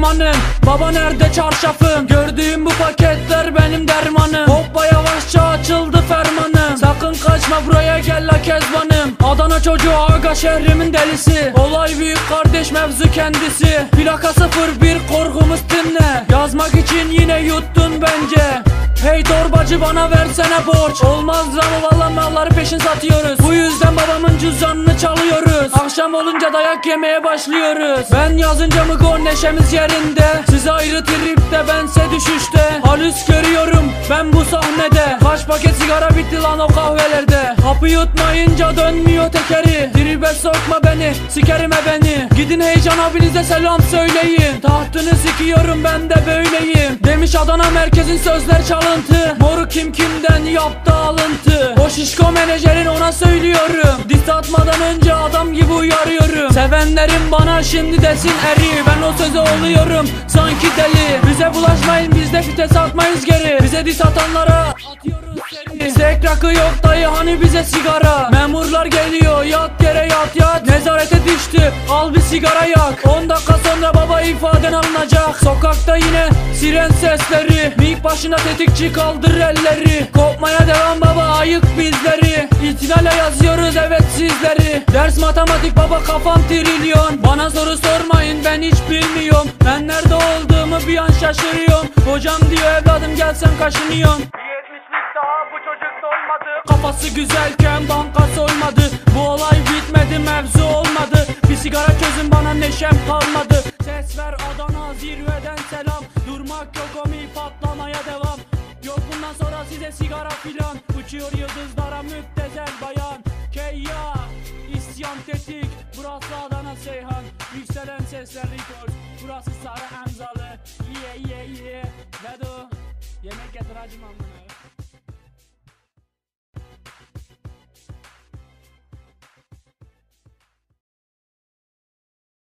dermanım. Baba nerede çarşafım? Gördüğüm bu paketler benim dermanım. Hoppa yavaşça açıldı fermanım. Sakın kaçma buraya gel la Kezbanım. Adana çocuğu aga şehrimin delisi. Olay büyük kardeş mevzu kendisi. Plaka 01 korkumuz dinle. Yazmak için yine yuttun bence. Hey torbacı bana versene borç. Olmaz ama valla malları peşin satıyoruz. Bu yüzden babamın cüzdanını çalıyoruz. Akşam olunca dayak yemeye başlıyoruz. Ben yazınca mı gol neşemiz yerinde. Siz ayrı tripte bense düşüşte. Halüs görüyorum ben bu sahnede. Kaç paket sigara bitti lan o kahvelerde. Hapı yutmayınca dönmüyor tekeri. Tribe sokma beni sikerime beni. Gidin Heyecan abinize selam söyleyin. Tahtını sikiyorum ben de böyleyim. Demiş Adana merkezin sözler çalıntı. Moru kim kimden yaptı alıntı. O şişko menajerin ona söylüyorum. Diss atmadan önce adam gibi uyarıyorum. Sevenlerim bana şimdi desin eri. Ben o söze oluyorum sanki deli. Bize bulaşmayın biz de fites atmayız geri. Bize diss atanlara atıyoruz seri. Zek rakı yok dayı hani bize sigara. Memurlar geliyor yat yere yat yat. Nezarete düştü al bir sigara yak. 10 dakika sonra baba ifaden alınacak. Sokakta yine siren sesleri. Mik başına tetikçi kaldır elleri. Kopmaya devam baba ayık bizleri. İtinale yazıyoruz evet sizleri. Ders matematik baba kafam trilyon. Bana soru sormayın ben hiç bilmiyorum. Ben nerede olduğumu bir an şaşırıyorum. Hocam diyor evladım gelsen kaşınıyorum. Daha bu çocuk dolmadı. Kafası güzelken banka soymadı. Bu olay bitmedi mevzu olmadı. Bir sigara çözün bana neşem kalmadı. Ses ver Adana zirveden selam. Durmak yok omi patlamaya devam. Yok bundan sonra size sigara filan. Uçuyor yıldızlara müptezel bayan. Keyya isyan tetik. Burası Adana Seyhan. Yükselen sesler record. Burası Sarı Emzalı. Yeah yeah yeah. Vedo yemek getir hacım amına.